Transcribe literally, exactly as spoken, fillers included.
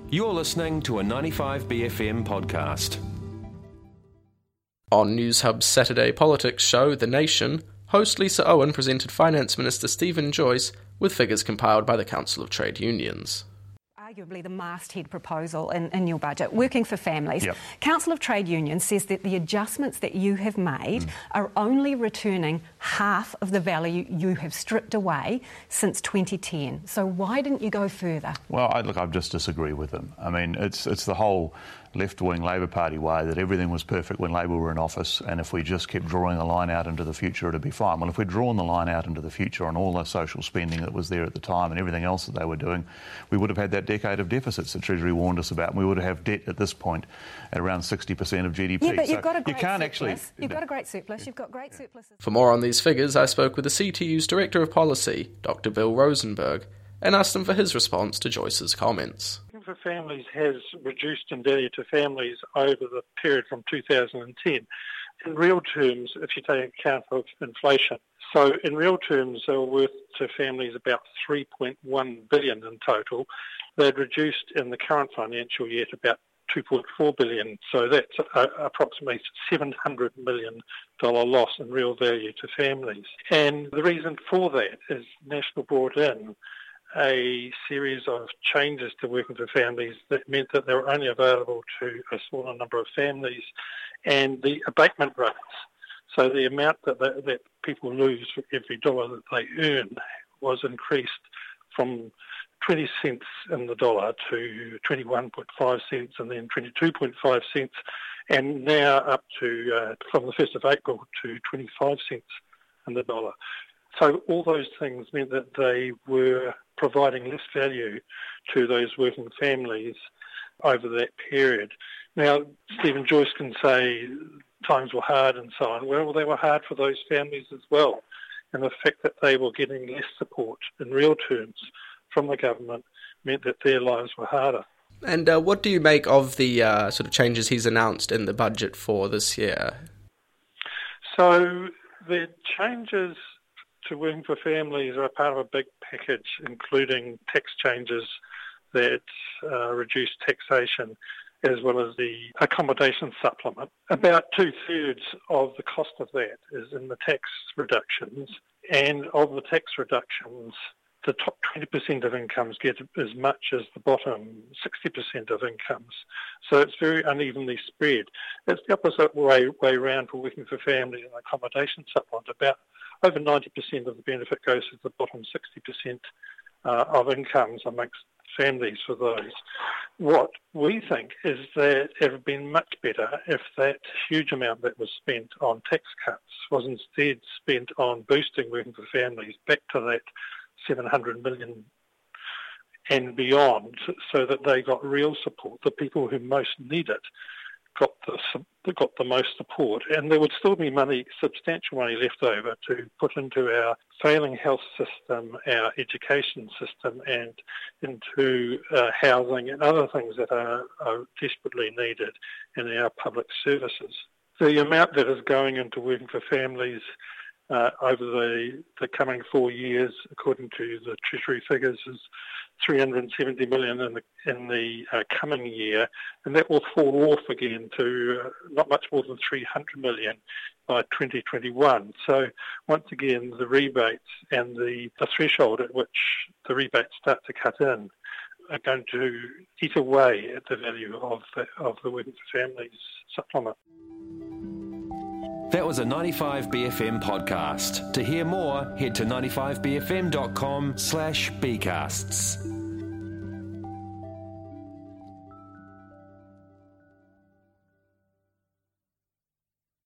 You're listening to a ninety-five B F M podcast. On Newshub's Saturday politics show, The Nation, host Lisa Owen presented Finance Minister Stephen Joyce with figures compiled by the Council of Trade Unions. Arguably the masthead proposal in, in your budget, working for families. Yep. Council of Trade Unions says that the adjustments that you have made mm. are only returning half of the value you have stripped away since twenty ten. So why didn't you go further? Well, I, look, I just disagree with them. I mean, it's it's the whole left-wing Labor Party way that everything was perfect when Labor were in office, and if we just kept drawing the line out into the future, it'd be fine. Well, if we'd drawn the line out into the future on all the social spending that was there at the time and everything else that they were doing, we would have had that decade of deficits that Treasury warned us about, and we would have debt at this point at around sixty percent of G D P. Yeah, but so you've got a great you can't surplus. actually, You've got a great surplus. You've got great surpluses. For more on these figures, I spoke with the C T U's Director of Policy, Doctor Bill Rosenberg, and asked him for his response to Joyce's comments. For Families has reduced in value to families over the period from two thousand ten. In real terms, if you take account of inflation. So in real terms, they were worth to families about three point one billion dollars in total. They'd reduced in the current financial year to about two point four billion dollars. So that's a, approximately seven hundred million dollars loss in real value to families. And the reason for that is National brought in a series of changes to working for families that meant that they were only available to a smaller number of families, and the abatement rates, so the amount that they, that people lose for every dollar that they earn, was increased from twenty cents in the dollar to twenty-one point five cents and then twenty-two point five cents, and now up to, uh, from the first of April, to twenty-five cents in the dollar. So all those things meant that they were providing less value to those working families over that period. Now, Stephen Joyce can say times were hard and so on. Well, they were hard for those families as well. And the fact that they were getting less support in real terms from the government meant that their lives were harder. And uh, what do you make of the uh, sort of changes he's announced in the budget for this year? So the changes to working for families are part of a big package, including tax changes that uh, reduce taxation, as well as the accommodation supplement. About two-thirds of the cost of that is in the tax reductions, and of the tax reductions, the top twenty percent of incomes get as much as the bottom sixty percent of incomes. So it's very unevenly spread. It's the opposite way, way around for working for families and accommodation supplement. About over ninety percent of the benefit goes to the bottom sixty percent uh, of incomes amongst families for those. What we think is that it would have been much better if that huge amount that was spent on tax cuts was instead spent on boosting working for families back to that seven hundred million and beyond, so that they got real support. The people who most need it got the got the most support, and there would still be money, substantial money left over to put into our failing health system, our education system, and into uh, housing and other things that are, are desperately needed in our public services. The amount that is going into working for families Uh, over the, the coming four years, according to the Treasury figures, is three hundred seventy million dollars in the, in the uh, coming year, and that will fall off again to uh, not much more than three hundred million dollars by twenty twenty-one. So once again, the rebates and the, the threshold at which the rebates start to cut in are going to eat away at the value of the, of the Working for Families supplement. That was a ninety-five B F M podcast. To hear more, head to ninety-five b f m dot com slash bcasts.